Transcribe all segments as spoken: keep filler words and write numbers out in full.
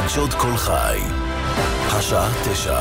חדשות כל חי, השעה תשע.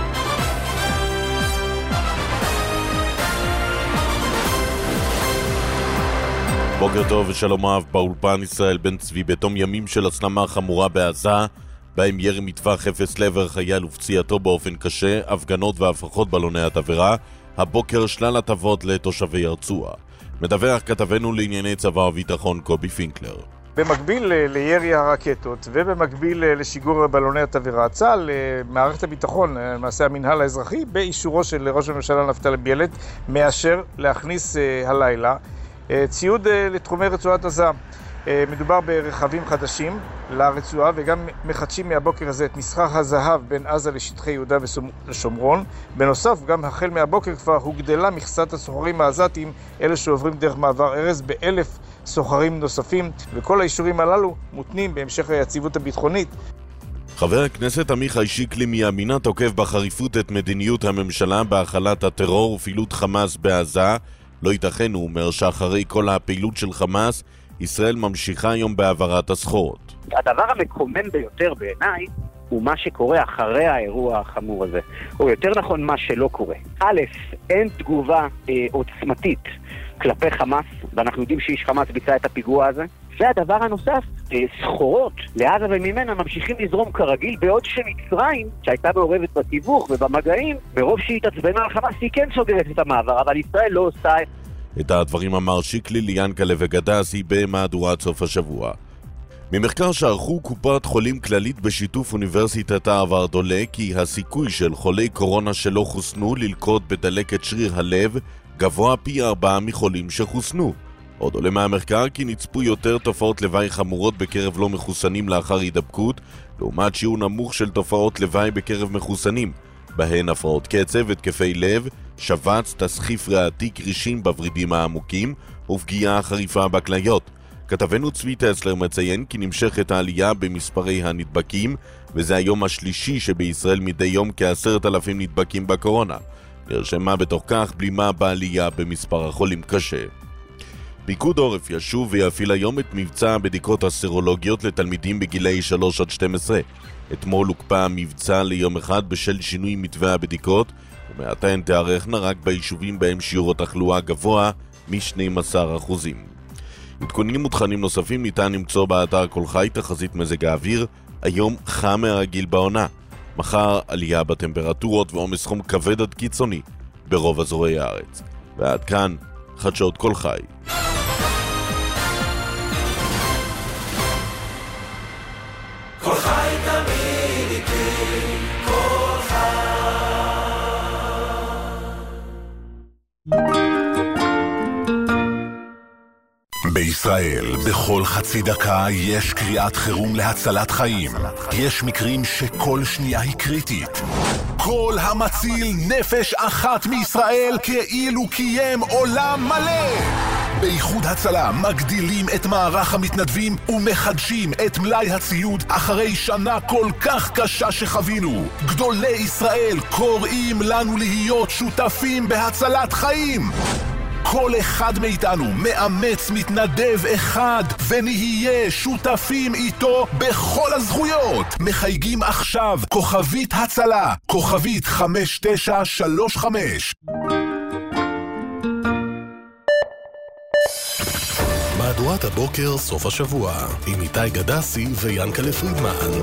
בוקר טוב ושלום אהב, באולפן ישראל בן צבי. בתום ימים של הסלמה חמורה בעזה, בהם ירי מטווח אפס לעבר חייל ופציעתו באופן קשה, הפגנות והפרחות בלוני התבערה, הבוקר שלל הטבות לתושבי הרצועה. מדווח כתבנו לענייני צבא וביטחון קובי פינקלר. במקביל לירי הרקטות ובמקביל לשיגור בלוני התבערה, צה"ל, מערכת הביטחון, למעשה המנהל האזרחי, באישורו של ראש הממשלה נפתלי בנט, מאשר להכניס הלילה ציוד לתחומי רצועת עזה. מדובר ברכבים חדשים לרצועה, וגם מחדשים מהבוקר הזה את מסחר הזהב בין עזה לשטחי יהודה ושומרון. בנוסף, גם החל מהבוקר כבר הוגדלה מכסת הסוחרים העזתים, אלה שעוברים דרך מעבר ארז, באלף סוחרים נוספים, וכל האישורים הללו מותנים בהמשך היציבות הביטחונית. חבר הכנסת עמיחי שיקלי מימינה תוקף בחריפות את מדיניות הממשלה בהחלת הטרור ופעילות חמאס בעזה. לא ייתכן, הוא אומר, שאחרי כל הפעילות של חמאס, ישראל ממשיכה היום בהעברת הסחורות. הדבר המקומם ביותר בעיניי הוא מה שקורה אחרי האירוע החמור הזה, או יותר נכון מה שלא קורה. א', אין תגובה אה, עוצמתית כלפי חמאס, ואנחנו יודעים שאיש חמאס ביצע את הפיגוע הזה. והדבר הנוסף, אה, סחורות לעזה וממנה ממשיכים לזרום כרגיל, בעוד שמצרים, שהייתה מעורבת בתיווך ובמגעים, ברוב שהיא התעצבנה על חמאס, היא כן סוגרת את המעבר, אבל ישראל לא עושה את... את הדברים אמר שיקלי ליאנקלה וגדסי במהדורת סוף השבוע. ממחקר שערכו קופת חולים כללית בשיתוף אוניברסיטת הרווארד עולה כי הסיכוי של חולי קורונה שלא חוסנו ללקות בדלקת שריר הלב גבוה פי ארבעה מחולים שחוסנו. עוד עולה מהמחקר כי נצפו יותר תופעות לוואי חמורות בקרב לא מחוסנים לאחר הידבקות, לעומת שיעור נמוך של תופעות לוואי בקרב מחוסנים, בהן הפרעות קצב, התקפי לב, שבץ, תסחיף ריאתי, קרישים בוורידים העמוקים ופגיעה חריפה בכליות. כתבנו צבי טסלר מציין כי נמשכת העלייה במספרי הנדבקים, וזה היום השלישי שבישראל מדי יום כעשרת אלפים נדבקים בקורונה. נרשמה בתוך כך בלימה בעלייה במספר החולים קשה. פיקוד עורף ישוב ויפעיל היום את מבצע הבדיקות הסרולוגיות לתלמידים בגילי שלוש עד שתים עשרה. אתמול הוקפא המבצע ליום אחד בשל שינוי מתווה הבדיקות, ומעתן תארכנה רק ביישובים בהם שיעור התחלואה גבוה מ-שנים עשר אחוזים. עדכונים ותכנים נוספים ניתן למצוא באתר כל חי. תחזית מזג האוויר, היום חם מהרגיל בעונה. מחר עלייה בטמפרטורות ועומס חום כבד עד קיצוני ברוב אזורי הארץ. ועד כאן חדשות כל חי. כל חי תמיד איתי, כל חי. בישראל, בכל חצי דקה יש קריאת חירום להצלת חיים. יש מקרים שכל שנייה היא קריטית. כל המציל נפש אחת מישראל כאילו קיים עולם מלא. באיחוד הצלה מגדילים את מערך המתנדבים ומחדשים את מלאי הציוד אחרי שנה כל כך קשה שחווינו. גדולי ישראל קוראים לנו להיות שותפים בהצלת חיים. כל אחד מאיתנו מאמץ מתנדב אחד ונהיה שותפים איתו בכל הזכויות. מחייגים עכשיו כוכבית הצלה, כוכבית חמש תשע שלוש חמש. מהדורת הבוקר סוף השבוע עם איתי גדסי ויאנקלה פרידמן.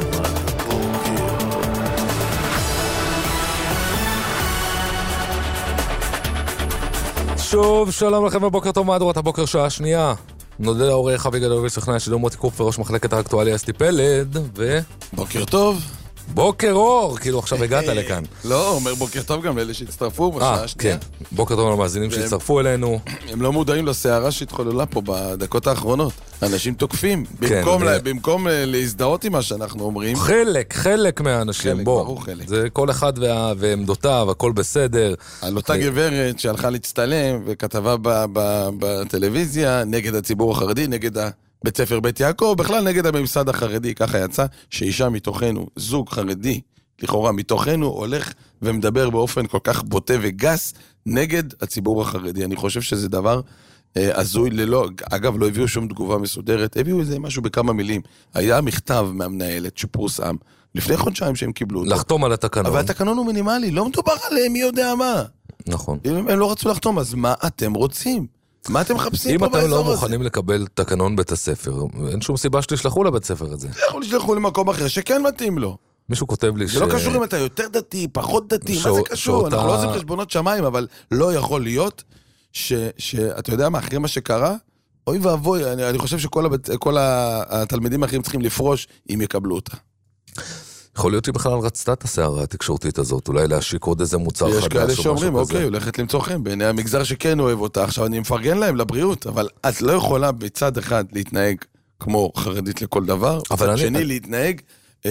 שוב, שלום לכם ובוקר טוב. מהדורת הבוקר שעה שנייה. נודה לעורך אבי גדול וסוכני השידור מוטי קוף וראש מחלקת האקטואליה אסתי פלד ו... בוקר טוב. בוקר אור, כאילו עכשיו הגעת לכאן. לא, אומר בוקר טוב גם לאלה שהצטרפו בשעה השנייה. כן, בוקר טוב למאזינים שהצטרפו אלינו. הם לא מודעים לסערה שהתחוללה פה בדקות האחרונות. אנשים תוקפים, במקום להזדהות עם מה שאנחנו אומרים. חלק, חלק מהאנשים, בוא. זה כל אחד ועמדותיו, הכל בסדר. על אותה גברת שהלכה להצטלם וכתבה בטלוויזיה נגד הציבור החרדי, נגד ה... בית ספר בית יעקב, בכלל נגד הממסד החרדי, ככה יצא שאישה מתוכנו, זוג חרדי, לכאורה מתוכנו, הולך ומדבר באופן כל כך בוטה וגס נגד הציבור החרדי. אני חושב שזה דבר הזוי ללא, אגב, לא הביאו שום תגובה מסודרת, הביאו איזה משהו בכמה מילים. היה מכתב מהמנהלת שפורסם, לפני חודשיים שהם קיבלו אותו. לחתום על התקנון. אבל התקנון הוא מינימלי, לא מדובר עליהם, מי יודע מה. נכון. אם הם לא רצו לחתום, אז מה אתם רוצים? מה אתם מחפשים פה באזור הזה? אם אתם לא מוכנים לקבל תקנון בית הספר, אין שום סיבה שתשלחו לבית הספר הזה. זה יכול לשלחו למקום אחר שכן מתאים לו. מישהו כותב לי ש... זה לא קשור אם אתה יותר דתי, פחות דתי, מה זה קשור? אנחנו לא עושים חשבונות שמיים, אבל לא יכול להיות שאתה יודע מה, אחרי מה שקרה, אוי ואבוי, אני חושב שכל התלמידים האחרים צריכים לפרוש אם יקבלו אותה. יכול להיות שבכלל רצתה את הסערה התקשורתית הזאת, אולי להשיק עוד איזה מוצר חדש. יש כאלה שאומרים, אוקיי, הולכת למצוא חן, בעיני המגזר שכן אוהב אותה, עכשיו אני מפרגן להם לבריאות, אבל את לא יכולה בצד אחד להתנהג כמו חרדית לכל דבר, בצד שני להתנהג,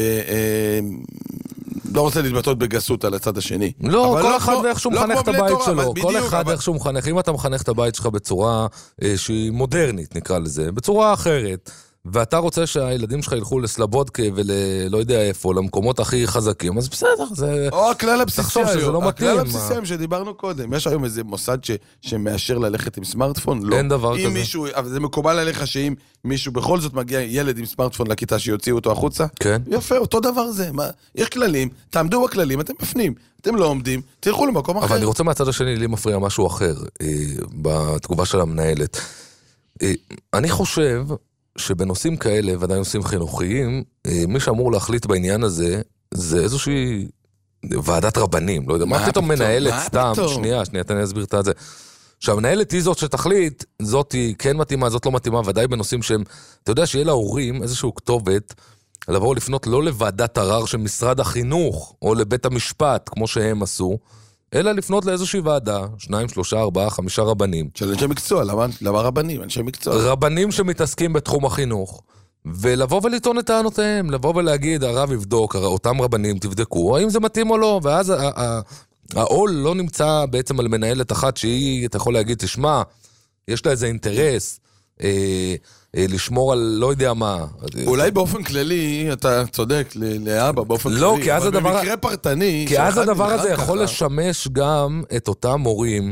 לא רוצה להתבטאות בגסות על הצד השני. לא, כל אחד ואיך שהוא מחנך את הבית שלו, כל אחד ואיך שהוא מחנך, אם אתה מחנך את הבית שלך בצורה שהיא מודרנית, נקרא לזה, בצורה אחרת, ואתה רוצה שהילדים שלך ילכו לסלבודקה ולא יודע איפה, למקומות הכי חזקים, אז בסדר, זה... או הכלל הבסיסי היום, לא הכלל הבסיסי היום שדיברנו קודם, יש היום איזה מוסד שמאשר ללכת עם סמארטפון? לא. אין דבר כזה. מישהו, אבל זה מקובל עליך שאם מישהו בכל זאת מגיע ילד עם סמארטפון לכיתה שיוציאו אותו החוצה? כן. יפה, אותו דבר זה. מה? יש כללים, תעמדו בכללים, אתם מפנים, אתם לא עומדים, תלכו למקום אחר. אבל אני רוצה מהצד השני, לי מפריע משהו אחר, בתגובה של המנהלת. אני חושב שבנושאים כאלה, ודאי נושאים חינוכיים, מי שאמור להחליט בעניין הזה, זה איזושהי ועדת רבנים, לא יודע, מה פתאום מנהלת סתם, שנייה, שנייה, תני להסביר את זה, שהמנהלת היא זאת שתחליט, זאת היא כן מתאימה, זאת לא מתאימה, ודאי בנושאים שהם, אתה יודע שיהיה להורים איזשהו כתובת, לבוא לפנות לא לוועדת ערר של משרד החינוך, או לבית המשפט, כמו שהם עשו, אלא לפנות לאיזושהי ועדה, שניים, שלושה, ארבעה, חמישה רבנים. של אנשי מקצוע, למה, למה רבנים? אנשי מקצוע. רבנים שמתעסקים בתחום החינוך, ולבוא ולטעון את טענותיהם, לבוא ולהגיד, הרב יבדוק, אותם רבנים תבדקו, האם זה מתאים או לא, ואז העול לא נמצא בעצם על מנהלת אחת, שהיא, אתה יכול להגיד, תשמע, יש לה איזה אינטרס, אה, לשמור על לא יודע מה. אולי באופן כללי, אתה צודק, לאבא, באופן כללי. לא, כי אז הדבר... במקרה פרטני... כי אז הדבר הזה יכול לשמש גם את אותם מורים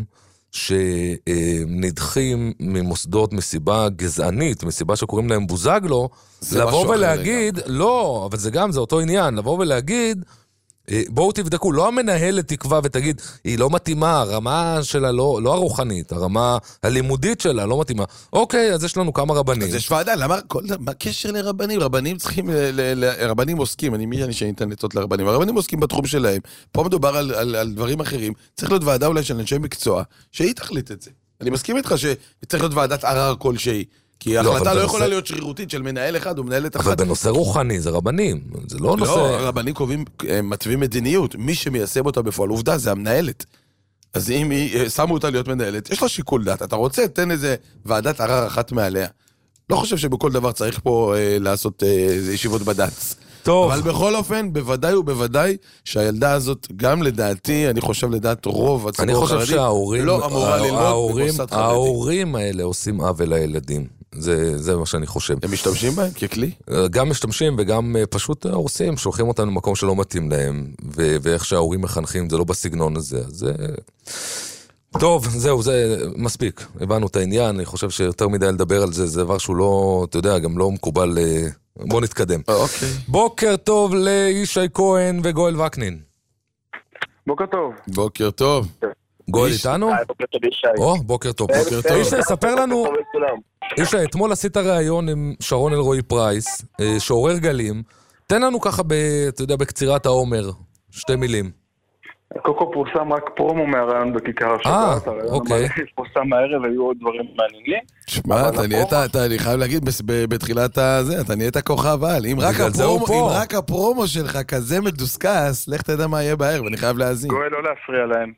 שנדחים ממוסדות מסיבה גזענית, מסיבה שקוראים להם בוזגלו, לבוא ולהגיד, לא, אבל זה גם, זה אותו עניין, לבוא ולהגיד, בואו תבדקו, לא המנהלת תקווה ותגיד, היא לא מתאימה, הרמה שלה לא, לא הרוחנית, הרמה הלימודית שלה לא מתאימה. אוקיי, אז יש לנו כמה רבנים. אז יש ועדה, למה, כל, מה קשר לרבנים? רבנים צריכים, ל, ל, ל, רבנים עוסקים, אני מי שאני שניתן לצאות לרבנים, הרבנים עוסקים בתחום שלהם, פה מדובר על, על, על דברים אחרים, צריך להיות ועדה אולי של אנשי מקצוע, שהיא תחליט את זה. אני מסכים איתך שצריך להיות ועדת ערר כלשהי. כי ההחלטה לא יכולה להיות שרירותית של מנהל אחד או מנהלת אחת. אבל בנושא רוחני זה רבנים, זה לא נושא... לא, רבנים קובעים, מטווים מדיניות, מי שמיישם אותה בפועל, עובדה, זה המנהלת. אז אם היא, שמו אותה להיות מנהלת, יש לה שיקול דעת, אתה רוצה, תן איזה ועדת ערר אחת מעליה. לא חושב שבכל דבר צריך פה לעשות ישיבות בד"ץ. טוב. אבל בכל אופן, בוודאי ובוודאי, שהילדה הזאת, גם לדעתי, אני חושב לדעת רוב הציבור החרדי, אני חושב שההורים, לא אמורה ללמוד במוסד חרדי. ההורים האלה עושים עוול לילדים. זה, זה מה שאני חושב. הם משתמשים בהם ככלי? גם משתמשים וגם פשוט הורסים, שולחים אותנו למקום שלא מתאים להם, ו- ואיך שההורים מחנכים, זה לא בסגנון הזה. זה... טוב, זהו, זה מספיק. הבנו את העניין, אני חושב שיותר מדי לדבר על זה, זה דבר שהוא לא, אתה יודע, גם לא מקובל... בוא נתקדם. אוקיי. בוקר טוב לישי כהן וגואל וקנין. בוקר טוב. בוקר טוב. גואל איתנו? בוקר טוב ישי. או, בוקר טוב. בוקר טוב. ישי, ספר לנו... ישי, אתמול עשית ראיון עם שרון אלרועי פרייס, שעורר גלים. תן לנו ככה, אתה יודע, בקצירת העומר, שתי מילים. קודם כל פורסם רק פרומו מהרעיון בכיכר השבת. אה, אוקיי. פורסם מהערב, היו עוד דברים מעניינים. שמע, אתה נהיית, אני חייב להגיד, בתחילת הזה, אתה נהיית כוכב על. אם רק הפרומו שלך כזה מדוסקס, לך תדע מה יהיה בערב, אני חייב להאזין. גואל, לא להפריע להם.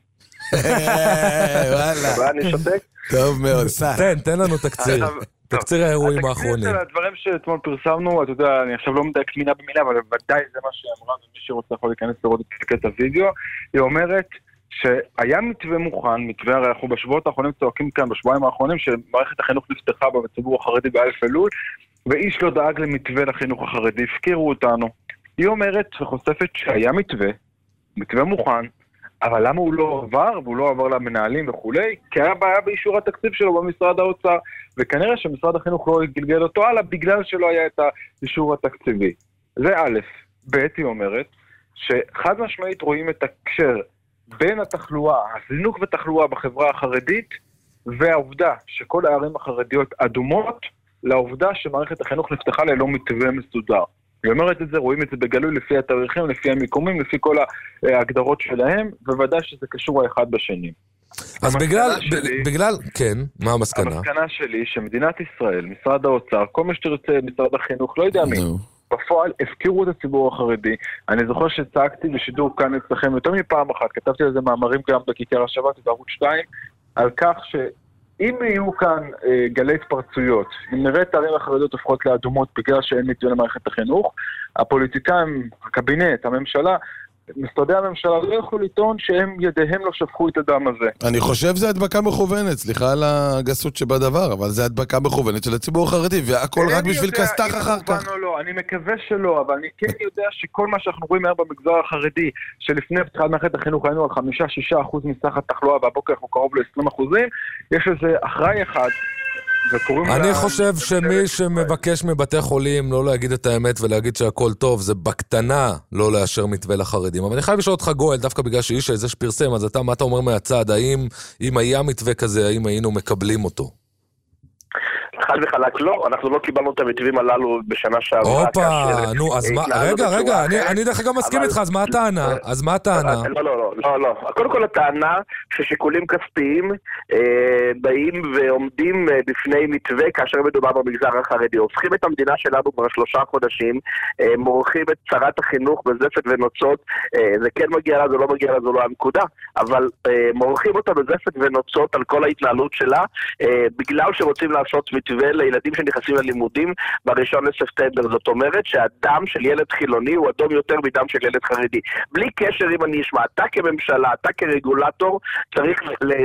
וואלה. אני שותק? טוב מאוד, סע. תן, תן לנו תקציר. תקציר האירועים האחרונים. התקציר של הדברים שאתמול פרסמנו, אתה יודע, אני עכשיו לא מדייק מילה במילה, אבל ודאי זה מה שהיא אמרה, ומי שרוצה יכול להיכנס לראות את הוידאו, היא אומרת שהיה מתווה מוכן, מתווה, הרי אנחנו בשבועות האחרונים צועקים כאן, בשבועיים האחרונים, שמערכת החינוך נפתחה בציבור החרדי באלף אלול, ואיש לא דאג למתווה לחינוך החרדי, הפקירו אותנו. היא אומרת וחושפת שהיה מתווה, מתווה מוכן, אבל למה הוא לא עבר, והוא לא עבר למנהלים וכולי? כי היה בעיה באישור התקציב שלו במשרד האוצר, וכנראה שמשרד החינוך לא גלגל אותו הלאה, בגלל שלא היה את האישור התקציבי. זה א', ב' היא אומרת, שחד משמעית רואים את הקשר בין התחלואה, הזינוק ותחלואה בחברה החרדית, והעובדה שכל הערים החרדיות אדומות, לעובדה שמערכת החינוך נפתחה ללא מתווה מסודר. היא אומרת את זה, רואים את זה בגלוי לפי התאריכים, לפי המיקומים, לפי כל ההגדרות שלהם, וודאי שזה קשור האחד בשני. אז בגלל, שלי, בגלל, כן, מה המסקנה? המסקנה שלי שמדינת ישראל, משרד האוצר, כל מה שתרצה, משרד החינוך, לא יודע מי, בפועל הפקירו את הציבור החרדי. אני זוכר שצעקתי בשידור כאן אצלכם יותר מפעם אחת, כתבתי על זה מאמרים גם בכיכר השבת, בערוץ שתיים, על כך שאם יהיו כאן אה, גלי התפרצויות, אם נראה את הערים החרדיות הופכות לאדומות בגלל שאין מתווה למערכת החינוך, הפוליטיקאים, הקבינט, הממשלה, משרדי הממשלה לא יכלו לטעון שהם ידיהם לא שפכו את הדם הזה. אני חושב זה הדבקה מכוונת, סליחה על הגסות שבדבר, אבל זה הדבקה מכוונת של הציבור החרדי, והכל רק בשביל כסתח אחר כך. לא, אני מקווה שלא, אבל אני כן יודע שכל מה שאנחנו רואים היום במגזר החרדי, שלפני פתיחת מערכת החינוך היינו על חמישה שישה אחוז מסך התחלואה, והבוקר אנחנו קרוב ל-עשרים אחוזים, יש איזה אחראי אחד, אני חושב שמי שמבקש מבתי חולים לא להגיד את האמת ולהגיד שהכל טוב, זה בקטנה לא לאשר מתווה לחרדים. אבל אני חייב לשאול אותך גואל, דווקא בגלל שאיש איזה שפרסם, אז אתה, מה אתה אומר מהצד? האם, אם היה מתווה כזה, האם היינו מקבלים אותו? חד וחלק לא, אנחנו לא קיבלנו את המתווים הללו בשנה שעברה. אופה, נו, אז מה, רגע, רגע, אני דרך גם מסכים איתך, אז מה הטענה? אז מה הטענה? לא, לא, לא, לא. קודם כל הטענה ששיקולים כספיים באים ועומדים בפני מתווה כאשר מדובר במגזר החרדי. הופכים את המדינה שלנו כבר שלושה חודשים, מורחים את שרת החינוך בזפת ונוצות, זה כן מגיע לה, זה לא מגיע לה, זו לא הנקודה, אבל מורחים אותה בזפת ונוצות על כל ההתנהלות שלה, בגלל שרוצים לעשות מתווה לילדים שנכנסים ללימודים בראשון לספטמבר. זאת אומרת שהדם של ילד חילוני הוא אדום יותר מדם של ילד חרדי. בלי קשר אם אני אשמע, אתה כממשלה, אתה כרגולטור, צריך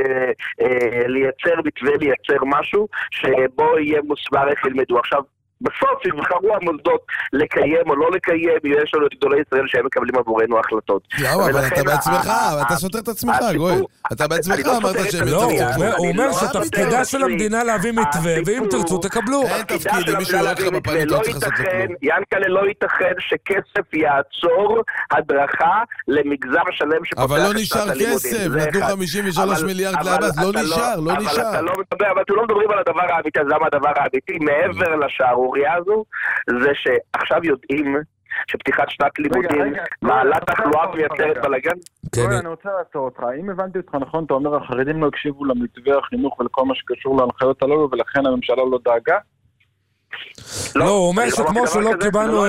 לייצר מתווה, לייצר משהו שבו יהיה מוסבר איך ילמדו. עכשיו, בסוף יבחרו המוסדות לקיים או לא לקיים, יש לנו את גדולי ישראל שהם מקבלים עבורנו החלטות. למה? אבל אתה בעצמך, אתה סותר את עצמך, גואל. אתה בעצמך אמרת שהם לא, הוא אומר שתפקידה של המדינה להביא מתווה, ואם תרצו תקבלו. אין תפקיד, אם מישהו הולך לך בפנים, אתה צריך לעשות את כלום. ינקלה, לא ייתכן שכסף יעצור הדרכה למגזר שלם שפותח אבל לא נשאר כסף, נתנו חמישים ושלושה מיליארד לעבד, לא נשאר, לא נשאר. אבל אתם לא מדברים על הדבר האמיתי, אז למה הדבר האמיתי מעבר לשערוריה הזו, זה שעכשיו יודעים שפתיחת שנת לימודים מעלה תחלואה ויוצרת בלגן. אני רוצה לעצור אותך, אם הבנתי אותך נכון, אתה אומר החרדים לא הקשיבו למתווה החינוך ולכל מה שקשור להנחיות הללו ולכן הממשלה לא דאגה? לא, הוא אומר שכמו שלא קיבלנו...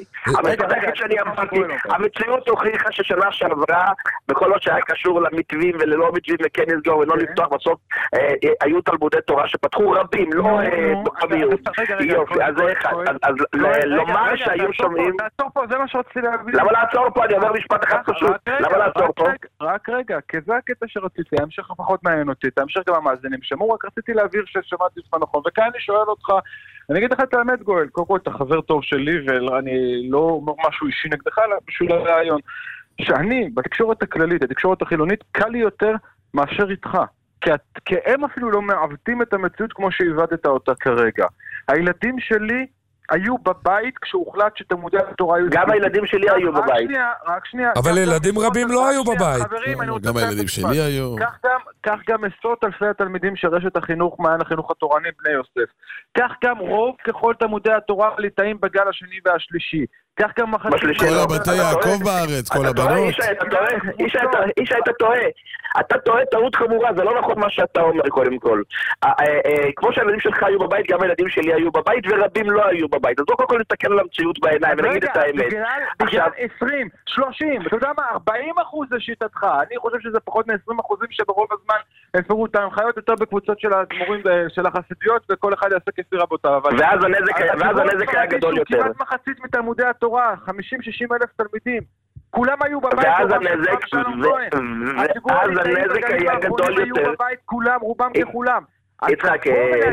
המציאות הוכיחה ששנה שעברה, בכל עוד שהיה קשור למתווים וללא מתווים וכן נסגור ולא לפתוח, בסוף היו תלמודי תורה שפתחו רבים, לא במיעוט. אז זה אחד. אז לומר שהיו שומעים... תעצור פה, זה מה שרציתי להבין. למה לעצור פה? אני אומר משפט אחד חשוב. למה לעצור פה? רק רגע, כי זה הקטע שרציתי, ההמשך פחות מעניין אותי, ההמשך גם המאזינים שמעו, רק רציתי להעביר ששמעתי אותך נכון, וכאן אני שואל אותך, אני אגיד לך את האמת גואל, קודם כל אתה חבר טוב שלי ואני לא אומר משהו אישי נגדך, אלא בשביל הרעיון שאני בתקשורת הכללית, התקשורת החילונית, קל לי יותר מאשר איתך, כי הם אפילו לא מעוותים את המציאות כמו שהבדת אותה כרגע. הילדים שלי היו בבית כשהוחלט שתלמודי התורה היו... גם הילדים שלי היו בבית. רק שנייה, רק שנייה. אבל ילדים רבים לא היו בבית. גם הילדים שלי היו. כך גם עשרות אלפי התלמידים של רשת החינוך, מעיין החינוך התורני בני יוסף. כך גם רוב ככל תלמודי התורה ליטאים בגל השני והשלישי. כך גם מחצית... כל הבתי יעקב בארץ, כל הבנות. איש, אתה טועה. אתה טועה טעות חמורה, זה לא נכון מה שאתה אומר קודם כל. כמו שהילדים שלך היו בבית, גם הילדים שלי היו בבית, ורבים לא היו בבית. אז לא כל כך נסתכל על המציאות בעיניים ונגיד את האמת. בגלל עשרים, שלושים, אתה יודע מה, ארבעים אחוז זה שיטתך. אני חושב שזה פחות מ-עשרים אחוזים שברוב הזמן הפרו את ההנחיות יותר בקבוצות של הדמורים של החסידיות, וכל אחד יעשה כפי רבותיו. ואז הנזק היה גדול יותר. כמעט מחצית מתלמודי התורה, חמישים שישים אלף תלמידים. כולם היו בבית. ואז הנזק, ואז הנזק היה גדול יותר. כולם, רובם ככולם. יצחק,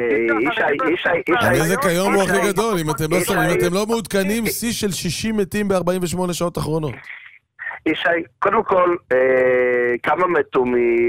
הנזק היום הוא הכי גדול, אם אתם לא מעודכנים, שיא של שישים מתים ב-ארבעים ושמונה שעות אחרונות. ישי, קודם כל, אה, כמה מתו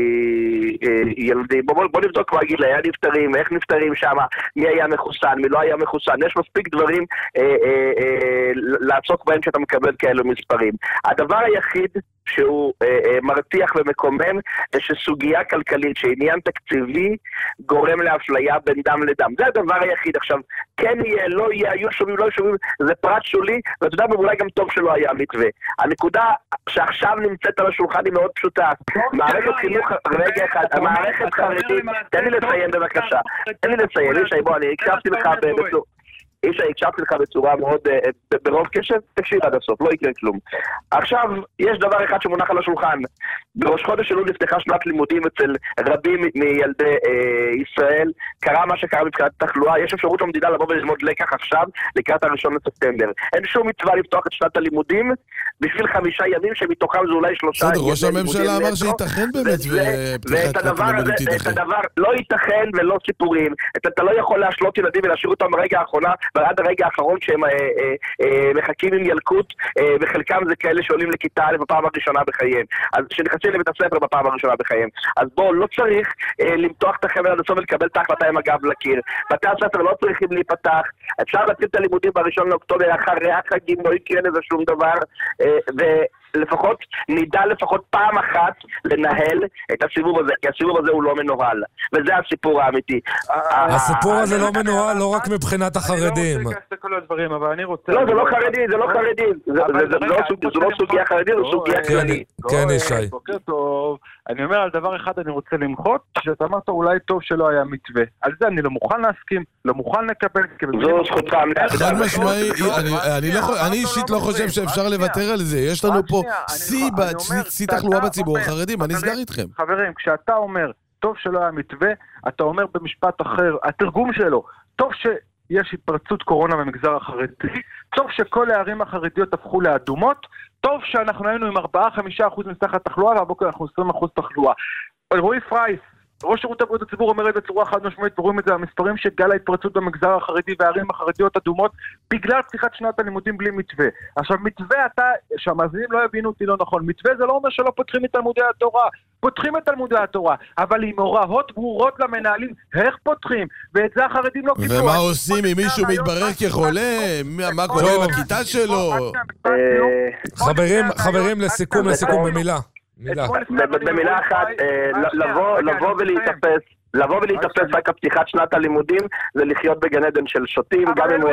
מילדים? בוא, בוא נבדוק מה גיל היה נפטרים, איך נפטרים שם, מי היה מחוסן, מי לא היה מחוסן. יש מספיק דברים אה, אה, אה, לעסוק בהם שאתה מקבל כאלו מספרים. הדבר היחיד שהוא אה, אה, מרתיח ומקומם, זה שסוגיה כלכלית, שעניין תקציבי גורם לאפליה בין דם לדם. זה הדבר היחיד. עכשיו, כן יהיה, לא יהיה, היו שומעים, לא שומעים, זה פרט שולי, ואתה יודע, אולי גם טוב שלא היה מתווה. הנקודה שעכשיו נמצאת על השולחן היא מאוד פשוטה. מערכת חינוך, רגע אחד, המערכת חרדית, תן לי לציין בבקשה, תן לי לציין, ישי, בוא, אני הקשבתי לך בצורה, ישי, הקשבתי לך בצורה מאוד, ברוב קשב, תקשיב עד הסוף, לא יקרה כלום. עכשיו, יש דבר אחד שמונח על השולחן. בראש חודש אלול נפתחה שנת לימודים אצל רבים מילדי ישראל, קרה מה שקרה מבחינת תחלואה, יש אפשרות למדינה לבוא וללמוד לקח עכשיו, לקראת הראשון לספטמבר. אין שום מצווה לפתוח את שנת הלימודים בשביל חמישה ימים, שמתוכם זה אולי שלושה ימים. בסדר, ראש הממשלה אמר שייתכן באמת בפתיחת שנת הלימודים תידחה. את הדבר לא ייתכן ולא סיפורים. אתה לא יכול להשלות ילדים ולהשאיר אותם ברגע האחרונה, ועד הרגע האחרון שהם מחכים עם ילקוט, וחלקם זה כאלה שעולים לכיתה א' בפעם הראשונה בחייהם. אז שנכנסים לבית הספר בפעם הראשונה בחייהם. אז בואו, לא צריך למתוח את החבל עד הסוף ולקבל את ההחלטה עם הגב לקיר. בתי הספר לא צריכים להיפתח. אפשר להתחיל את הלימודים בראשון לאוקטובר, אחרי החגים לא יקרה לזה שום דבר, ולפחות נדע לפחות פעם אחת לנהל את הסיבוב הזה, כי הסיבוב הזה הוא לא מנוהל, וזה הסיפור האמיתי. הסיפור הזה לא מנוהל לא רק מבחינת החרדים. לא, זה לא חרדי, זה לא חרדי, זו לא סוגיה חרדית, זו סוגיה כללית. כן, ישי. בוקר טוב. אני אומר על דבר אחד אני רוצה למחות, שאתה אמרת אולי טוב שלא היה מתווה. על זה אני לא מוכן להסכים, לא מוכן לקבל. זו זכותך. חד משמעי, אני אישית לא חושב שאפשר לוותר על זה. יש לנו פה שיא תחלואה בציבור החרדי, מה נסגר איתכם? חברים, כשאתה אומר טוב שלא היה מתווה, אתה אומר במשפט אחר, התרגום שלו, טוב שיש התפרצות קורונה במגזר החרדי, טוב שכל הערים החרדיות הפכו לאדומות, טוב שאנחנו היינו עם ארבעה עד חמישה אחוז מסך התחלואה, והבוקר אנחנו עשרים אחוז תחלואה. רועי פרייס, ראש שירות הבריאות הציבור, אומר את זה בצורה חד משמעית, ורואים את זה, המספרים שגל ההתפרצות במגזר החרדי והערים החרדיות אדומות, בגלל פתיחת שנת הלימודים בלי מתווה. עכשיו, מתווה אתה, שהמאזינים לא הבינו אותי לא נכון, מתווה זה לא אומר שלא פותחים את תלמודי התורה, פותחים את תלמודי התורה, אבל עם הוראות ברורות למנהלים, איך פותחים, ואת זה החרדים לא קיבלו. ומה עושים אם מישהו מתברר כחולה? מה קורה עם הכיתה שלו? חברים, חברים, לסיכום, לסיכום במילה. במילה אחת, לבוא ולהתאפס, לבוא ולהתאפס רק הפתיחת שנת הלימודים, זה לחיות בגן עדן של שוטים, גם אם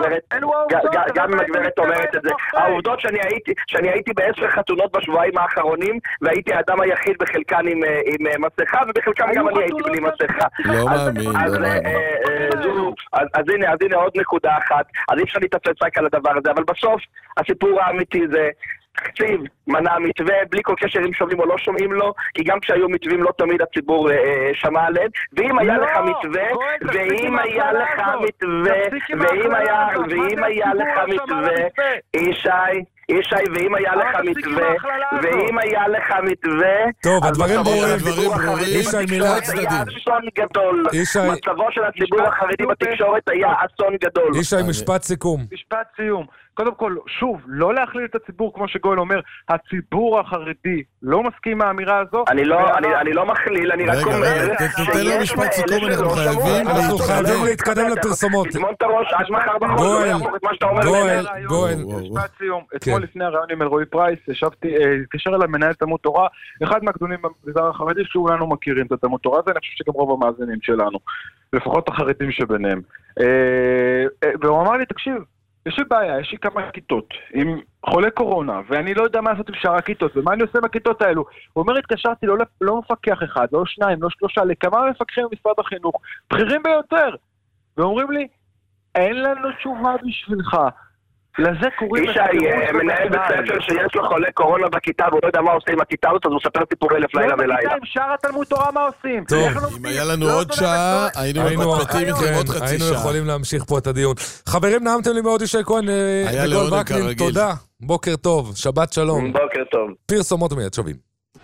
הגברת אומרת את זה. העובדות שאני הייתי בעשר חתונות בשבועיים האחרונים, והייתי האדם היחיד בחלקן עם מסכה, ובחלקם גם אני הייתי בלי מסכה. לא מאמין, לא מאמין. אז הנה עוד נקודה אחת, אז אי אפשר להתאפס רק על הדבר הזה, אבל בסוף הסיפור האמיתי זה תקציב, מנע מתווה, בלי כל קשר אם שומעים או לא שומעים לו, כי גם כשהיו מתווים לא תמיד הציבור אה, שמע עליהם, ואם היה לך מתווה, ואם היה לך מתווה, ואם היה, ואם היה לך מתווה, ישי, ישי, ואם היה לך מתווה, ואם היה לך מתווה, טוב, הדברים ברורים, ישי, מילה צדדים. היה אסון גדול, מצבו של הציבור החרדי בתקשורת היה אסון גדול. ישי, משפט סיכום. משפט סיום. קודם כל, שוב, לא להכליל את הציבור, כמו שגואל אומר, הציבור החרדי לא מסכים מהאמירה הזו. אני לא, אני, אני לא מכליל, אני רק אומר... תתן לו משפט סיכום, אנחנו חייבים... אנחנו חייבים להתקדם לפרסומות. תזמון את הראש, עד מחר בחול, לא יחמור את מה שאתה אומר. גואל, גואל. משפט סיום. אתמול לפני הרעיון עם אלרועי פרייס, ישבתי, התקשר אליי מנהל תלמוד תורה, אחד מהגדולים במגזר החרדי, שכולנו מכירים את תלמוד תורה, ואני חושב שגם רוב המאזינים שלנו, לפחות החרדים שביניהם. והוא אמר לי, תקשיב, יש לי בעיה, יש לי כמה כיתות עם חולי קורונה, ואני לא יודע מה לעשות עם שאר הכיתות, ומה אני עושה עם הכיתות האלו? הוא אומר, התקשרתי לא, לא מפקח אחד, לא שניים, לא שלושה, לכמה מפקחים במשרד החינוך, בכירים ביותר, ואומרים לי, אין לנו תשובה בשבילך. לזה קוראים... ישי, מנהל בית ספר שיש לו חולה קורונה בכיתה, והוא לא יודע מה עושים עם הכיתה הזאת, אז הוא ספר סיפורי אלף לילה ולילה. לא, עם שאר התלמוד תורה מה עושים? טוב, אם היה לנו עוד שעה, היינו מתפתים איתכם עוד חצי שעה. היינו יכולים להמשיך פה את הדיון. חברים, נעמתם לי מאוד, ישי כהן, היה לעונג כרגיל. תודה, בוקר טוב, שבת שלום. בוקר טוב. פרסומות מיד שווים.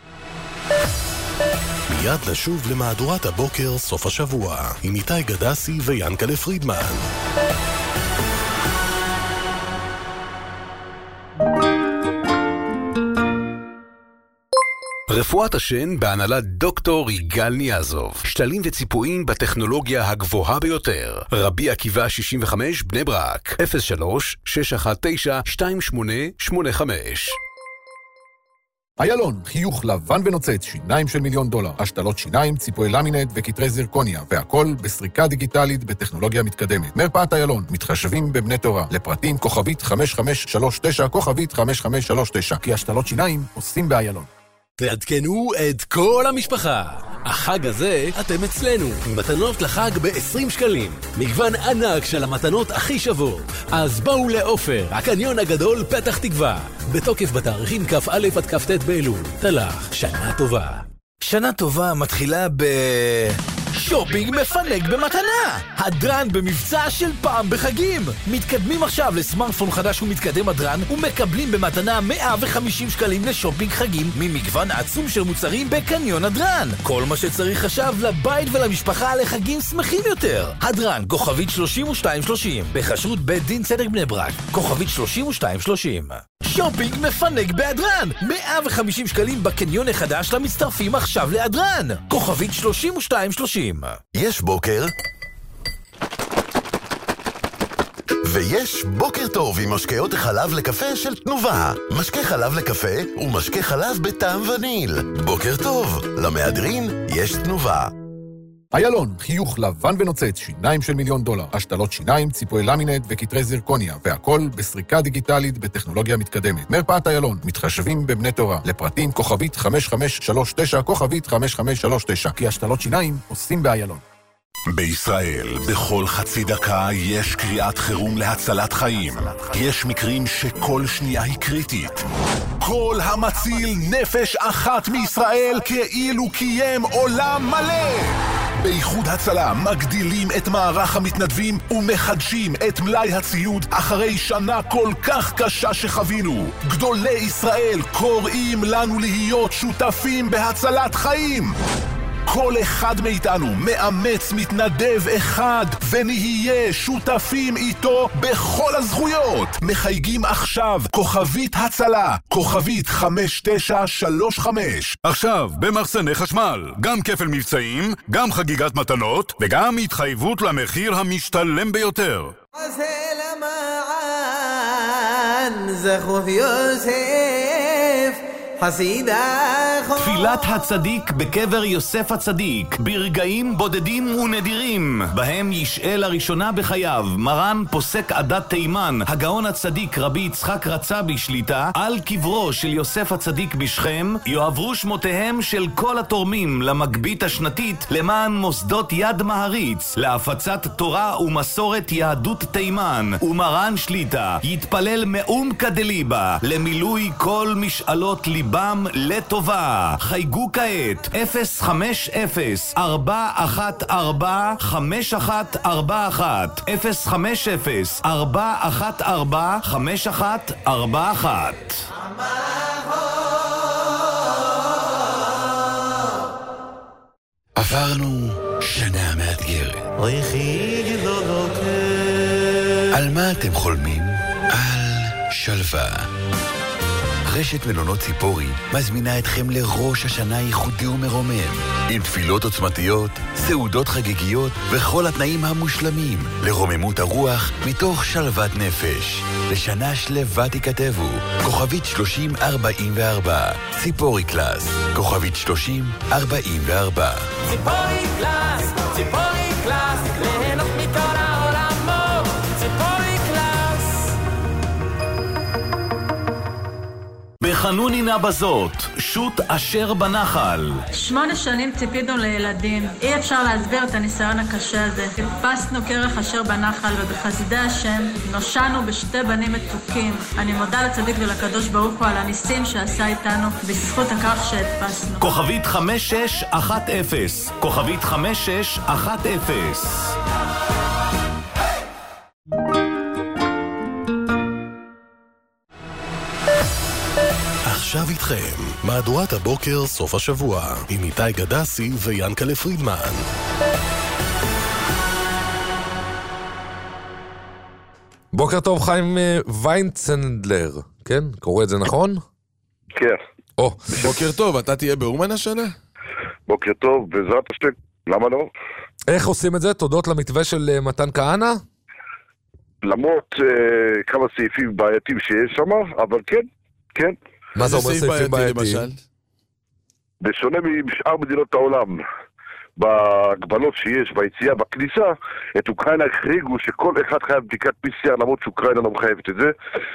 מיד לשוב למהדורת הבוקר סוף השבוע, עם איתי גדסי ויאנקלה פרידמן. רפואת השן בהנהלת דוקטור יגאל ניאזוב. שתלים וציפויים בטכנולוגיה הגבוהה ביותר. רבי עקיבא שישים וחמש בני ברק. אפס שלוש שש אחת תשע שתיים שמונה שמונה חמש. איילון, חיוך לבן ונוצץ, שיניים של מיליון דולר, השתלות שיניים, ציפוי למינט וכתרי זרקוניה, והכל בסריקה דיגיטלית בטכנולוגיה מתקדמת. מרפאת איילון, מתחשבים בבני תורה, לפרטים כוכבית חמש חמש שלוש תשע, כוכבית חמש חמש שלוש תשע, כי השתלות שיניים עושים באיילון. תעדכנו את כל המשפחה. החג הזה אתם אצלנו, מתנות לחג ב-עשרים שקלים. מגוון ענק של המתנות הכי שוות. אז בואו לאופר, הקניון הגדול פתח תקווה. בתוקף בתאריכים כ"א עד כ"ט באלול. תלך, שנה טובה. שנה טובה מתחילה ב... שופינג מפנק במתנה! הדרן במבצע של פעם בחגים! מתקדמים עכשיו לסמארטפון חדש ומתקדם הדרן ומקבלים במתנה מאה וחמישים שקלים לשופינג חגים ממגוון עצום של מוצרים בקניון הדרן. כל מה שצריך עכשיו לבית ולמשפחה לחגים שמחים יותר. הדרן, כוכבית שלושים ושתיים שלושים, בחשרות בית דין צדק בני ברק, כוכבית שלושים ושתיים שלושים. שופינג מפנק בהדרן! מאה וחמישים שקלים בקניון החדש למצטרפים עכשיו להדרן! כוכבית שלושים ושתיים שלושים. יש בוקר ויש בוקר טוב עם משקאות החלב לקפה של תנובה. משקה חלב לקפה ומשקה חלב בטעם וניל. בוקר טוב, למהדרין יש תנובה. איילון, חיוך לבן ונוצץ, שיניים של מיליון דולר, השתלות שיניים, ציפוי למינט וכתרי זרקוניה, והכל בסריקה דיגיטלית בטכנולוגיה מתקדמת. מרפאת איילון, מתחשבים בבני תורה, לפרטים כוכבית חמש חמש שלוש תשע, כוכבית חמש חמש שלוש תשע, כי השתלות שיניים עושים באיילון. בישראל, בכל חצי דקה יש קריאת חירום להצלת חיים. יש מקרים שכל שנייה היא קריטית. כל המציל נפש אחת מישראל כאילו קיים עולם מלא. באיחוד הצלה מגדילים את מערך המתנדבים ומחדשים את מלאי הציוד אחרי שנה כל כך קשה שחווינו. גדולי ישראל קוראים לנו להיות שותפים בהצלת חיים. כל אחד מאיתנו מאמץ מתנדב אחד ונהיה שותפים איתו בכל הזכויות. מחייגים עכשיו כוכבית הצלה, כוכבית חמש תשע שלוש חמש. עכשיו במחסני חשמל, גם כפל מבצעים, גם חגיגת מתנות וגם התחייבות למחיר המשתלם ביותר. תפילת הצדיק בקבר יוסף הצדיק, ברגעים בודדים ונדירים, בהם ישאל לראשונה בחייו מרן פוסק עדת תימן, הגאון הצדיק רבי יצחק רצה בשליטה, על קברו של יוסף הצדיק בשכם, יועברו שמותיהם של כל התורמים למגבית השנתית למען מוסדות יד מהריץ, להפצת תורה ומסורת יהדות תימן, ומרן שליטה יתפלל מאום כדליבה למילוי כל משאלות ליבה בם לטובה. חייגו כעת אפס חמש אפס ארבע אחת ארבע חמש אחת ארבע אחת אפס חמש אפס ארבע אחת ארבע חמש אחת ארבע אחת. עברנו שנה מאתגרת. על מה אתם חולמים? על שלווה. רשת מלונות ציפורי מזמינה אתכם לראש השנה ייחודי ומרומם, עם תפילות עוצמתיות, סעודות חגיגיות וכל התנאים המושלמים לרוממות הרוח מתוך שלוות נפש. לשנה שלווה תיכתבו, כוכבית שלושים ארבעים וארבע, ציפורי קלאס, כוכבית שלושים ארבעים וארבע. ציפורי קלאס, ציפורי קלאס, ליהנות מכל העולמות, ציפורי קלאס. בחנונינה בזאת, שוט אשר בנחל. שמונה שנים ציפינו לילדים. אי אפשר להסביר את הניסיון הקשה הזה. חיפשנו כרך אשר בנחל, ובחסדי השם נושענו בשתי בנים מתוקים. אני מודה לצדיק ולקדוש ברוך הוא על הניסים שעשה איתנו בזכות הכך שהדפסנו. כוכבית חמש שש אחת אפס, כוכבית חמש שש אחת אפס. עכשיו איתכם, מהדורת הבוקר סוף השבוע, עם איתי גדסי ויאנקלה פרידמן. בוקר טוב, חיים ויינצנדלר, כן? קורא את זה נכון? כן. או, בוקר טוב, אתה תהיה באומן השנה? בוקר טוב, בעזרת השם, למה לא? איך עושים את זה? תודות למתווה של uh, מתן כהנא? למרות uh, כמה סעיפים בעייתיים שיש שם, אבל כן, כן. מה זה אומר סעיפים בעייתיים? בשונה משאר מדינות העולם, בהגבלות שיש ביציאה בכניסה, את אוקראינה החריגו שכל אחד חייב בדיקת פי סי אר, למרות שאוקראינה לא מחייבת את זה.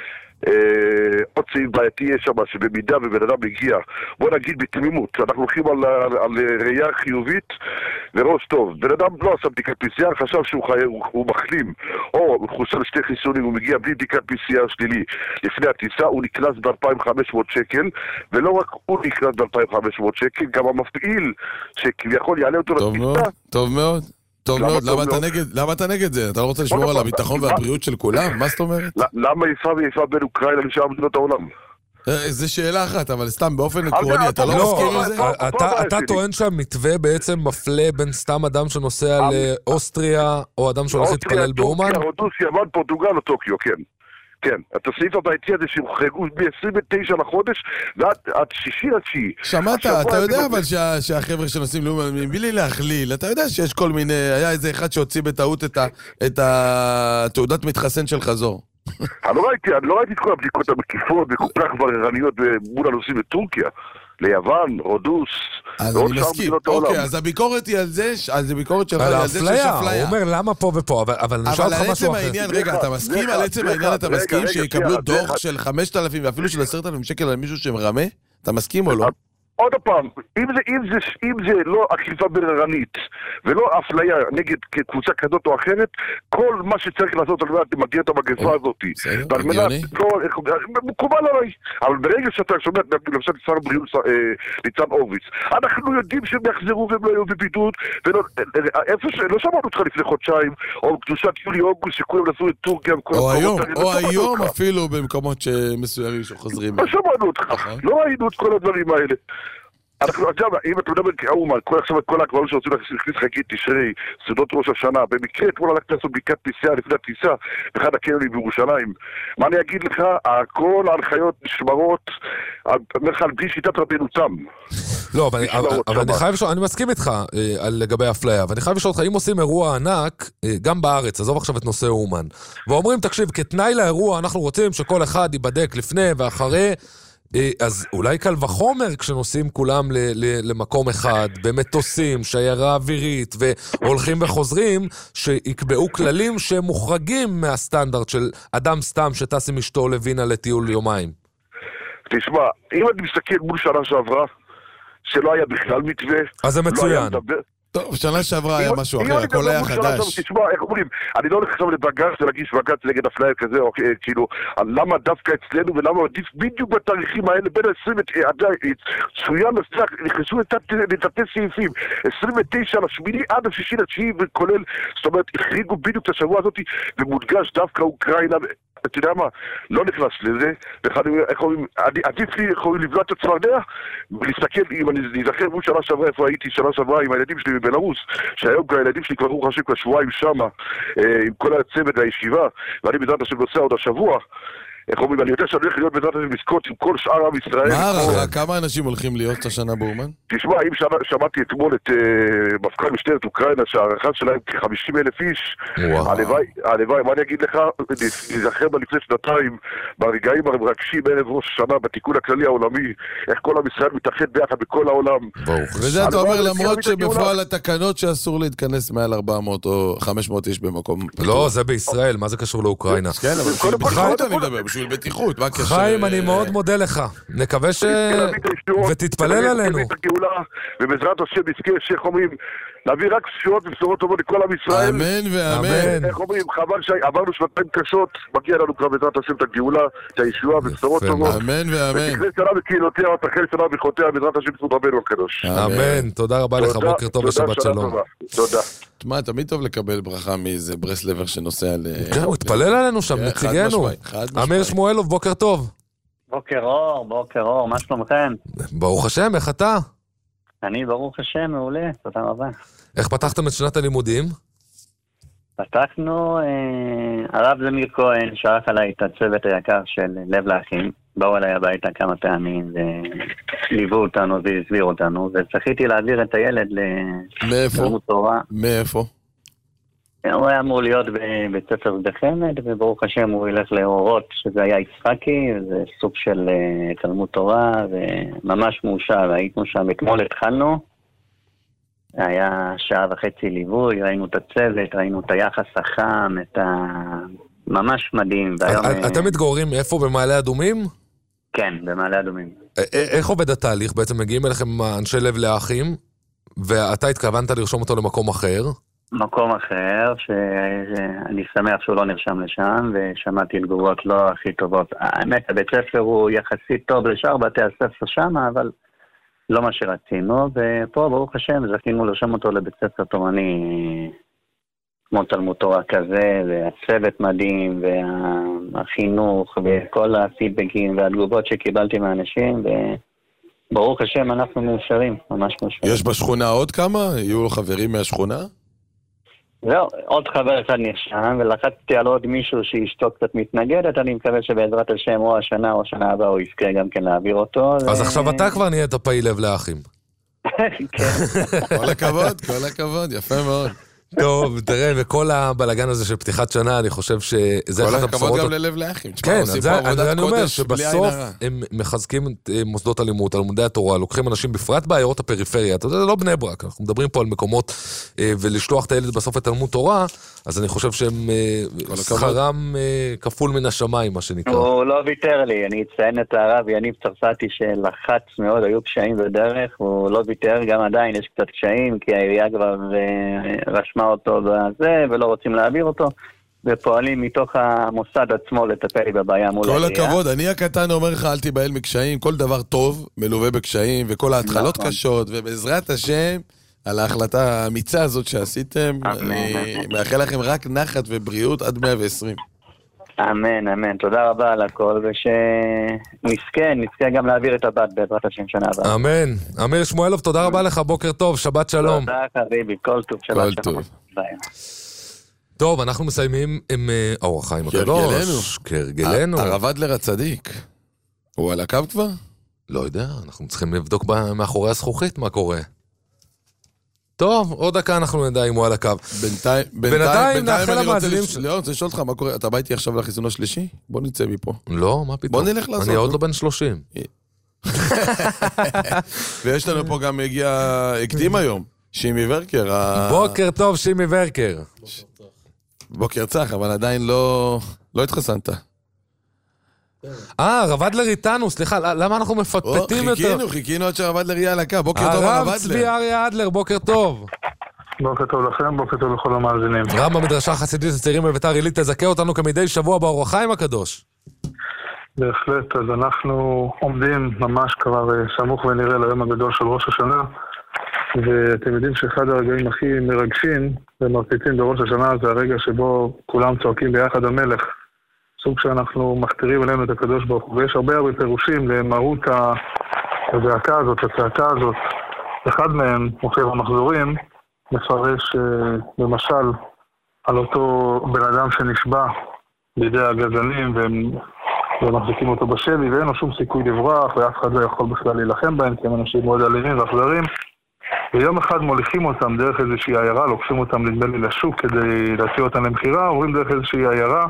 עוד סעיף בעייתי יש שם, שבמידה ובן אדם מגיע, בוא נגיד בתמימות, אנחנו הולכים על, על, על ראייה חיובית וראש טוב. בן אדם לא עשה בדיקת פי סי אר, חשב שהוא חי, הוא, הוא מחלים, או הוא חוסר לשתי חיסונים, הוא מגיע בלי בדיקת פי סי אר שלילי לפני הטיסה, הוא נקנס ב-אלפיים וחמש מאות שקל, ולא רק הוא נקנס ב-אלפיים וחמש מאות שקל, גם המפעיל שכביכול יעלה אותו טוב לטיסה. מאוד, טוב מאוד. טוב מאוד, למה אתה נגד, למה אתה נגד זה? אתה לא רוצה לשמור על הביטחון והבריאות של כולם? מה זאת אומרת? למה איפה ואיפה בין אוקראינה לשאר מדינות העולם? זה שאלה אחת, אבל סתם באופן עקרוני, אתה לא מסכים עם זה? אתה טוען שהמתווה בעצם מפלה בין סתם אדם שנוסע לאוסטריה, או אדם שהולך להתפלל באומן? אוסטריה, רוסיה, יוון, פורטוגל או טוקיו, כן. כן, את הסעיף הבעייתי הזה שהוחרגו ב-עשרים ותשעה לחודש ועד שישי לתשיעי. שמעת, אתה יודע אבל שהחבר'ה שנוסעים לאומן, בלי להכליל, אתה יודע שיש כל מיני, היה איזה אחד שהוציא בטעות את התעודת מתחסן של חזור. אני לא ראיתי, אני לא ראיתי את כל הבדיקות המקיפות וכל כך בררניות מול הנוסעים לטורקיה. ליוון, רודוס, אז אני מסכים, אוקיי, אז הביקורת היא על זה, אז הביקורת שלך היא על זה שיש אפליה. הוא אומר למה פה ופה, אבל אני אשאל אותך משהו אחר. רגע, אתה מסכים על עצם העניין, אתה מסכים שיקבלו דוח של חמשת אלפים ואפילו של עשרת אלפים שקל על מישהו שמרמה? אתה מסכים או לא? עוד פעם, אם זה, אם זה, אם זה לא אכיפה בררנית ולא אפליה נגד קבוצה כזאת או אחרת, כל מה שצריך לעשות על מנת למגר את המגפה הזאת, ועל מנת, מקובל עליי, אבל ברגע שאתה שומע, למשל שר הבריאות ניצן הורוביץ, אנחנו יודעים שהם יחזרו והם לא יהיו בבידוד, איפה שלא שמענו אותך לפני חודשיים, או קדושת יולי-אוגוסט שכולם נסעו את טורקיה, או היום, או היום אפילו במקומות מסוימים שחוזרים. לא שמענו אותך, לא ראינו את כל הדברים האלה. אנחנו, אם אתה מדבר כאומן, כל עכשיו כל ההגבלות שרוצים להכניס חגית תשרי, סעודות ראש השנה, במקרה אתמול הלכתי לעשות בדיקת פי סי אר לפני הטיסה באחד הקניונים בירושלים. מה אני אגיד לך? כל ההנחיות נשמרות על בלי שיטת רבנו תם. לא, אבל אני חייב לשאול, אני מסכים איתך לגבי האפליה, ואני חייב לשאול אותך, אם עושים אירוע ענק, גם בארץ, עזוב עכשיו את נושא אומן, ואומרים, תקשיב, כתנאי לאירוע אנחנו רוצים שכל אחד ייבדק לפני ואחרי, אז אולי קל וחומר כשנוסעים כולם למקום אחד, במטוסים, שיירה אווירית, והולכים וחוזרים, שיקבעו כללים שמוחרגים מהסטנדרט של אדם סתם שטס עם אשתו לווינה לטיול יומיים. תשמע, אם אני מסתכל מול שנה שעברה, שלא היה בכלל מתווה, אז זה מצוין. טוב, שנה שעברה היה משהו אחר, הכל היה חדש. תשמע, איך אומרים, אני לא הולך עכשיו לבג"ץ ולהגיש בג"ץ נגד אפליה כזה, או כאילו, למה דווקא אצלנו ולמה עדיף בדיוק בתאריכים האלה, בין ה-עשרים צוין לסטרק, נכנסו לתתי סעיפים, עשרים ותשעה לשמיני עד השישי לתשיעי, וכולל, זאת אומרת, החריגו בדיוק את השבוע הזאת, ומודגש דווקא אוקראינה, אתה יודע מה, לא נכנס לזה, איך אומרים, עדיף לי, איך אומרים, לבלוע את הצפרדע, ולהסתכל, אם אני נזכר מול שנה שעברה, איפה הייתי שנה שעברה עם הילדים שלי בבלרוס, שהיום הילדים שלי כבר הוא חשב כבר שבועיים שמה, עם כל הצוות והישיבה, ואני בעזרת השם נוסע עוד השבוע, איך אומרים, אני יודע שאני הולך להיות בעזרת השם לזכות עם כל שאר עם ישראל. מה הערכה? כמה אנשים הולכים להיות השנה באומן? תשמע, אם שמעתי אתמול את מפכ"ל משטרת אוקראינה, שהערכה שלהם כ-חמישים אלף איש, הלוואי, מה אני אגיד לך, נזכר בה לפני שנתיים, ברגעים המרגשים ערב ראש השנה, בתיקון הכללי העולמי, איך כל עם ישראל מתאחד ביחד בכל העולם. וזה אתה אומר למרות שבפועל התקנות שאסור להתכנס מעל ארבע מאות או חמש מאות איש במקום. לא, זה בישראל, מה זה קשור לאוקראינה? כן, אבל בכל אני מדבר. בשביל בטיחות, מה קשר? חיים, אני מאוד מודה לך. נקווה ש... ותתפלל עלינו. ובעזרת השם נזכה שאיך אומרים, להביא רק שורות ובשורות טובות לכל עם ישראל. אמן ואמן. איך אומרים, חבל שעברנו שנתיים קשות, מגיע לנו כבר בעזרת השם את הגאולה, את הישועה ובשורות טובות. אמן ואמן. ותכלה שנה בקהילותיה, ותחל שנה בכוחותיה, בעזרת השם בזכות רבנו הקדוש. אמן. תודה רבה לך, בוקר טוב ושבת שלום. תודה. תשמע, תמיד טוב לקבל ברכה מאיזה ברסלבר שנוסע ל... כן, הוא התפלל עלינו שם, נציגנו. אמיר שמואלוב, בוקר טוב. בוקר אור, בוקר אור, מה שלומכם? ברוך השם, איך אתה? אני ברוך השם, מעולה, תודה רבה. איך פתחתם את שנת הלימודים? פתחנו, אה, הרב זמיר כהן שלח עליי את הצוות היקר של לב לאחים. באו אליי הביתה כמה פעמים, וליוו אותנו והסביר אותנו, וצריכיתי להעביר את הילד לתלמוד תורה. מאיפה? הוא היה אמור להיות בבית ספר בחמד, וברוך השם הוא ילך לאורות, שזה היה יצחקי, זה סוג של תלמוד תורה, וממש מאושר, היינו שם, אתמול התחלנו, היה שעה וחצי ליווי, ראינו את הצוות, ראינו את היחס החם, את ה... ממש מדהים. אתם מתגוררים איפה, במעלה אדומים? כן, במעלה אדומים. איך עובד התהליך? בעצם מגיעים אליכם אנשי לב לאחים, ואתה התכוונת לרשום אותו למקום אחר? מקום אחר, שאני שמח שהוא לא נרשם לשם, ושמעתי תגובות לא הכי טובות. האמת, הבית ספר הוא יחסית טוב לשאר בתי הספר שם, אבל לא מה שרצינו, ופה ברוך השם זכינו לרשום אותו לבית ספר תורני כמו תלמוד תורה כזה, והצוות מדהים, והחינוך, וכל הפידבקים והתגובות שקיבלתי מהאנשים, וברוך השם אנחנו מאושרים, ממש מאושרים. יש בשכונה עוד כמה? יהיו חברים מהשכונה? זהו, עוד חבר אחד נרשם, ולחצתי על עוד מישהו שאשתו קצת מתנגדת, אני מקווה שבעזרת השם או השנה או השנה הבאה הוא יזכה גם כן להעביר אותו. אז עכשיו אתה כבר נהיית פעיל לב לאחים. כל הכבוד, כל הכבוד, יפה מאוד. טוב, תראה, וכל הבלגן הזה של פתיחת שנה, אני חושב שזה כל הכבוד גם ללב לאחים. כן, אני אומר שבסוף הם מחזקים את מוסדות הלימוד, תלמודי התורה, לוקחים אנשים בפרט בעיירות הפריפריה, אתה יודע, זה לא בני ברק, אנחנו מדברים פה על מקומות, ולשלוח את הילד בסוף את תלמוד תורה, אז אני חושב שהם שכרם כפול מן השמיים, מה שנקרא. הוא לא ויתר לי, אני אציין את הרב יניב צרפתי שלחץ מאוד, היו קשיים בדרך, הוא לא ויתר, גם עדיין יש קצת קשיים, כי העירייה כבר רשמה אותו בזה, ולא רוצים להעביר אותו, ופועלים מתוך המוסד עצמו לטפל בבעיה מול העירייה. כל הכבוד, אני הקטן אומר לך, אל תיבהל מקשיים, כל דבר טוב מלווה בקשיים, וכל ההתחלות קשות, ובעזרת השם, על ההחלטה האמיצה הזאת שעשיתם, אני מאחל לכם רק נחת ובריאות עד מאה ועשרים. אמן, אמן, תודה רבה על הכל, ושנזכה, נזכה גם להעביר את הבת בעזרת השם שנה הבאה. אמן. אמיר שמואלוב, תודה רבה לך, בוקר טוב, שבת שלום. תודה חביבי, כל טוב, שבת שלום. ביי. טוב, אנחנו מסיימים עם אור החיים הקדוש. כהרגלנו. הרב אדלר הצדיק, הוא על הקו כבר? לא יודע, אנחנו צריכים לבדוק מאחורי הזכוכית מה קורה. טוב, עוד דקה אנחנו נדע אם הוא על הקו. בינתיים, בינתיים נאחל למאזינים שלנו. לא, רוצה לשאול אותך, מה קורה? אתה בא איתי עכשיו לחיסון השלישי? בוא נצא מפה. לא, מה פתאום? בוא נלך לעשות. אני עוד לא בן שלושים. ויש לנו פה גם הגיע, הקדים היום, שימי ורקר. בוקר טוב, שימי ורקר. בוקר צח, אבל עדיין לא התחסנת. אה, רב אדלר איתנו, סליחה, למה אנחנו מפטפטים יותר? חיכינו, חיכינו עד שהרב אדלר יהיה על הקו, בוקר טוב הרב אדלר. הרב צבי אריה אדלר, בוקר טוב. בוקר טוב לכם, בוקר טוב לכל המאזינים. רב במדרשה החסידית הצעירים בביתר עילית, תזכה אותנו כמדי שבוע באור החיים הקדוש. בהחלט, אז אנחנו עומדים ממש כבר סמוך ונראה ליום הגדול של ראש השנה, ואתם יודעים שאחד הרגעים הכי מרגשים ומרטיטים בראש השנה זה הרגע שבו כולם צועקים ביחד המלך. סוג שאנחנו מכתירים אלינו את הקדוש ברוך הוא, ויש הרבה הרבה פירושים למהות הזעקה הזאת, הצעקה הזאת. אחד מהם, מופיע במחזורים, מפרש למשל על אותו בן אדם שנשבע בידי הגזענים והם מחזיקים אותו בשבי ואין לו שום סיכוי לברוח ואף אחד לא יכול בכלל להילחם בהם כי הם אנשים מאוד אלימים ואכזרים, ויום אחד מוליכים אותם דרך איזושהי עיירה, לוקחים אותם נדמה לי לשוק כדי להציע אותם למחירה, עוברים דרך איזושהי עיירה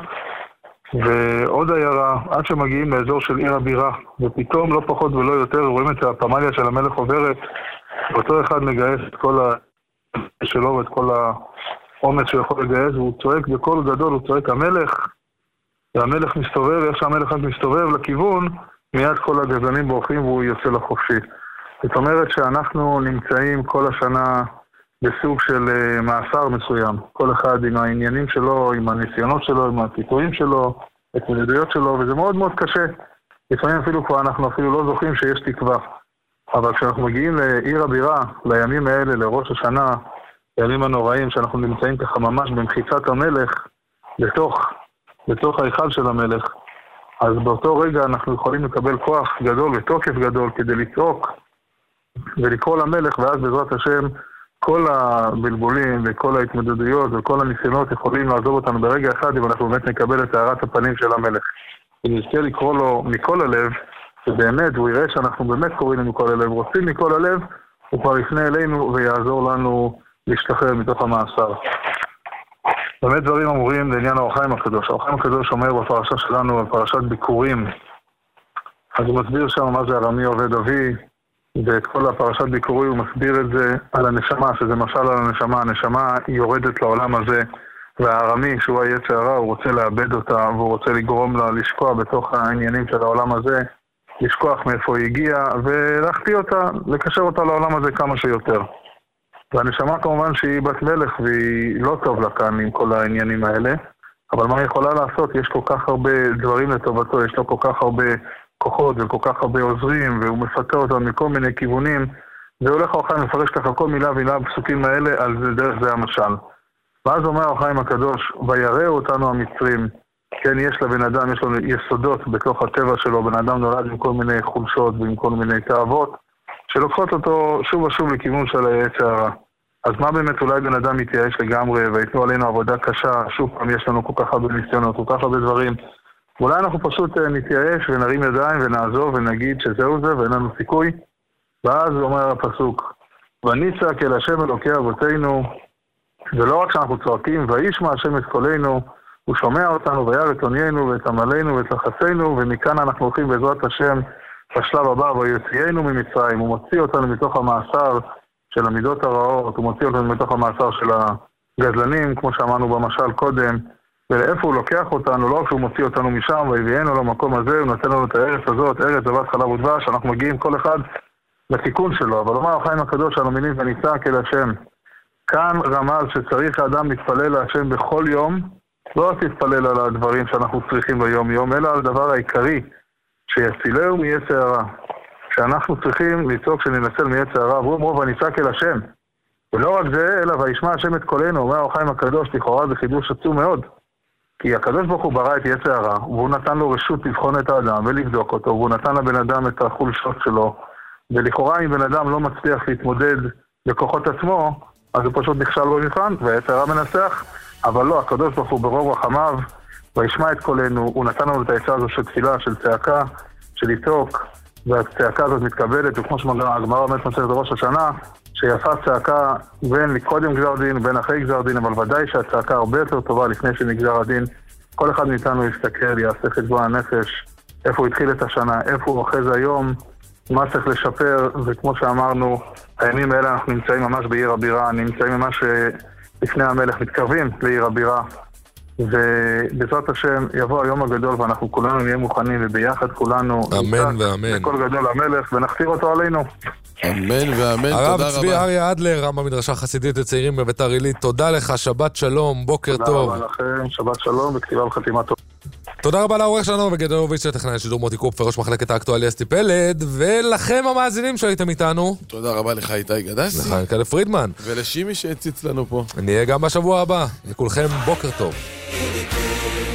ועוד עיירה, עד שמגיעים לאזור של עיר הבירה, ופתאום לא פחות ולא יותר רואים את הפמליה של המלך עוברת, ואותו אחד מגייס את כל ה... שלו ואת כל האומץ שהוא יכול לגייס, והוא צועק בקול גדול, הוא צועק המלך, והמלך מסתובב, איך שהמלך רק מסתובב לכיוון, מיד כל הגזענים בורחים והוא יוצא לחופשי. זאת אומרת שאנחנו נמצאים כל השנה בסוג של מאסר מסוים, כל אחד עם העניינים שלו, עם הניסיונות שלו, עם הפיתויים שלו, התמודדויות שלו, וזה מאוד מאוד קשה. לפעמים אפילו כבר אנחנו אפילו לא זוכים שיש תקווה. אבל כשאנחנו מגיעים לעיר הבירה, לימים האלה, לראש השנה, לימים הנוראים, שאנחנו נמצאים ככה ממש במחיצת המלך, בתוך, בתוך ההיכל של המלך, אז באותו רגע אנחנו יכולים לקבל כוח גדול ותוקף גדול כדי לצעוק ולקרוא למלך, ואז בעזרת השם כל הבלבולים וכל ההתמודדויות וכל הניסיונות יכולים לעזוב אותנו ברגע אחד אם אנחנו באמת נקבל את הארת הפנים של המלך. ונזכה לקרוא לו מכל הלב, ובאמת, הוא יראה שאנחנו באמת קוראים לו מכל הלב, רוצים מכל הלב, הוא כבר יפנה אלינו ויעזור לנו להשתחרר מתוך המאסר. באמת דברים אמורים לעניין האור החיים הקדוש. האור החיים הקדוש אומר בפרשה שלנו, בפרשת ביקורים, אז הוא מסביר שם מה זה ארמי עובד אבי, ואת כל הפרשת ביקורי הוא מסביר את זה על הנשמה, שזה משל על הנשמה. הנשמה היא יורדת לעולם הזה, והארמי, שהוא היצר הרע, הוא רוצה לאבד אותה, והוא רוצה לגרום לה לשקוע בתוך העניינים של העולם הזה, לשכוח מאיפה היא הגיעה, ולהחטיא אותה, לקשר אותה לעולם הזה כמה שיותר. והנשמה כמובן שהיא בת מלך, והיא לא טוב לה כאן עם כל העניינים האלה, אבל מה היא יכולה לעשות? יש כל כך הרבה דברים לטובתו, יש לו כל כך הרבה כוחות וכל כך הרבה עוזרים, והוא מפתה אותם מכל מיני כיוונים, והולך האור החיים מפרש ככה כל מילה ומילה בפסוקים האלה, על זה דרך זה המשל. ואז אומר האור החיים הקדוש, ויראו אותנו המצרים, כן, יש לבן אדם, יש לו יסודות בתוך הטבע שלו, בן אדם נולד עם כל מיני חולשות ועם כל מיני תאוות, שלוקחות אותו שוב ושוב לכיוון של היצר הרע. אז מה באמת אולי בן אדם מתייאש לגמרי, ויתנו עלינו עבודה קשה, שוב פעם יש לנו כל כך הרבה ניסיונות, כל כך הרבה דברים, אולי אנחנו פשוט נתייאש ונרים ידיים ונעזוב ונגיד שזהו זה ואין לנו סיכוי. ואז אומר הפסוק, ונצעק אל השם אלוקי אבותינו, ולא רק שאנחנו צועקים, וישמע השם את קולנו, הוא שומע אותנו וירא את עוניינו ואת עמלנו ואת לחצנו, ומכאן אנחנו הולכים בעזרת השם בשלב הבא, ויוציאנו ממצרים, הוא מוציא אותנו מתוך המאסר של המידות הרעות, הוא מוציא אותנו מתוך המאסר של הגזלנים, כמו שאמרנו במשל קודם, ולאיפה הוא לוקח אותנו, לא רק שהוא מוציא אותנו משם, והביאנו למקום הזה, הוא נותן לנו את הארץ הזאת, ארץ זבת חלב ודבש, אנחנו מגיעים כל אחד לתיקון שלו. אבל אומר החיים הקדוש על המילים ונצעק אל השם. כאן רמז שצריך האדם להתפלל להשם בכל יום, לא רק להתפלל על הדברים שאנחנו צריכים ביום יום, אלא על הדבר העיקרי, שיצילנו מיצר הרע. שאנחנו צריכים לצעוק שננצל מיצר הרע, והוא אומר ונצעק אל השם. ולא רק זה, אלא וישמע השם את קולנו, אומר החיים הקדוש, לכאורה זה חידוש עצום מאוד. כי הקדוש ברוך הוא ברא את יצר הרע, והוא נתן לו רשות לבחון את האדם ולבדוק אותו, והוא נתן לבן אדם את החולשות שלו, ולכאורה אם בן אדם לא מצליח להתמודד בכוחות עצמו, אז הוא פשוט נכשל במבחן, והיצר הרע מנצח, אבל לא, הקדוש ברוך הוא ברוב רחמיו, וישמע את קולנו, הוא נתן לנו את העצה הזו של תפילה, של צעקה, של לצעוק, והצעקה הזאת מתקבלת, וכמו שהגמרא אומרת מסכת ראש השנה, שיפה צעקה בין קודם גזר דין, בין אחרי גזר דין, אבל ודאי שהצעקה הרבה יותר טובה לפני שנגזר הדין. כל אחד מאיתנו יסתכל, יעשה חשבון הנפש, איפה הוא התחיל את השנה, איפה הוא אחרי זה היום, מה צריך לשפר, וכמו שאמרנו, הימים האלה אנחנו נמצאים ממש בעיר הבירה, נמצאים ממש לפני המלך, מתקרבים לעיר הבירה, ובעזרת השם יבוא היום הגדול ואנחנו כולנו נהיה מוכנים, וביחד כולנו אמן ואמן לכל גדול המלך ונחתיר אותו עלינו. אמן ואמן, תודה רבה. הרב צבי אריה אדלר, רב המדרשה החסידית לצעירים בביתר עילית, תודה לך, שבת שלום, בוקר טוב. תודה רבה לכם, שבת שלום וכתיבה וחתימה טוב. תודה רבה לעורך שלנו וגדלוביץ' לטכנאי שידור מוטי קופ וראש מחלקת האקטואליה אסתי פלד, ולכם המאזינים שהייתם איתנו. תודה רבה לך איתי גדסי. לך ינקלה פרידמן. ולשימי שהציץ לנו פה. נהיה גם בשבוע הבא. לכולכם בוקר טוב.